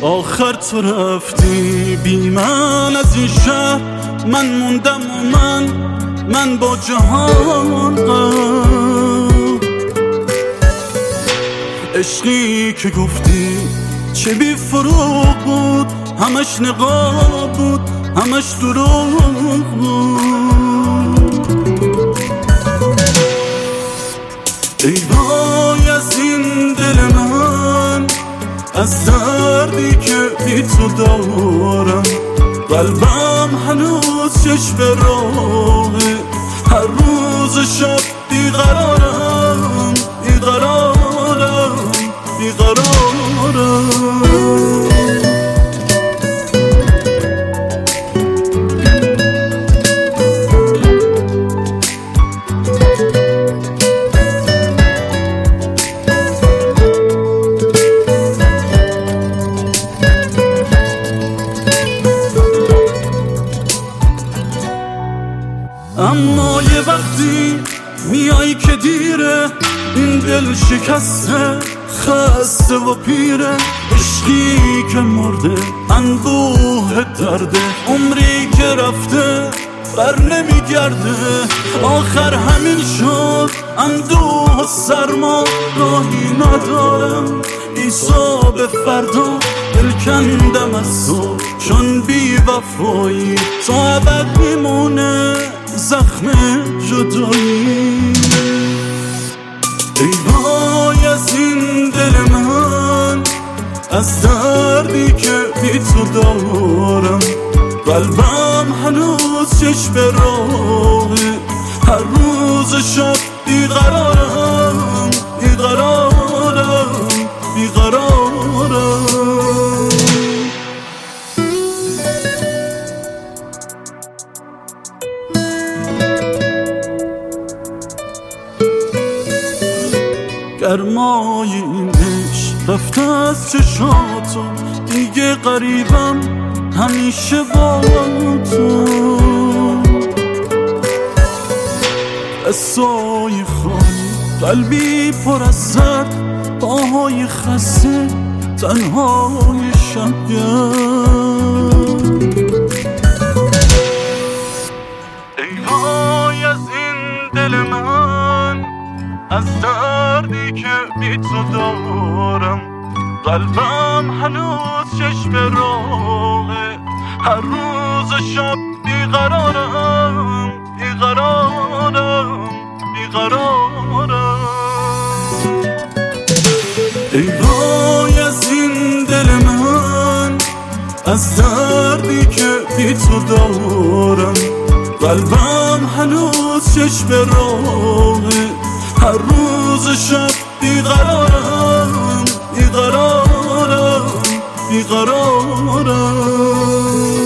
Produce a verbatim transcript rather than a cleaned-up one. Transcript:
آخر تو رفتی بی من از این شهر، من موندم و من من با جهان غم. عشقی که گفتی چه بی فروغ بود، همش نقاب بود همش دروغ بود. ای وای از این دل من، از دردی که بی تو دارم. قلبم هنوز چشم راهه، هر روز شب بیقرارم بیقرارم بیقرارم. اما یه وقتی میایی که دیره، این دل شکسته خسته و پیره. عشقی که مرده انبوه درده، عمری که رفته بر نمیگرده. آخر همین شد اندوه و سرما، راهی ندارم ایسا به فردا. دل کندم از تو چون بی وفایی، تا ابد میمونه زخم جدایی. ای وای از این دل من، از دردی که بی تو دارم. قلبم هنوز چشم راهه، هر روز شب بیقرارم بیقرارم بیقرارم. گرمای این عشق رفته از چشاتو، دیگه غریبم همیشه با تو. قصای خالی قلبی پر از زد، پاهای خسته تنهای شبگرد. ای وای از این دل من، از دردی که بی تو دارم. قلبم هنوز چشم راهه، هر روز شب بیقرارم بیقرارم بیقرارم. ای وای از این دل من، از دردی که بی تو دارم. قلبم هنوز چشم راهه، هر روز شب بیقرارم بیقرارم بیقرارم.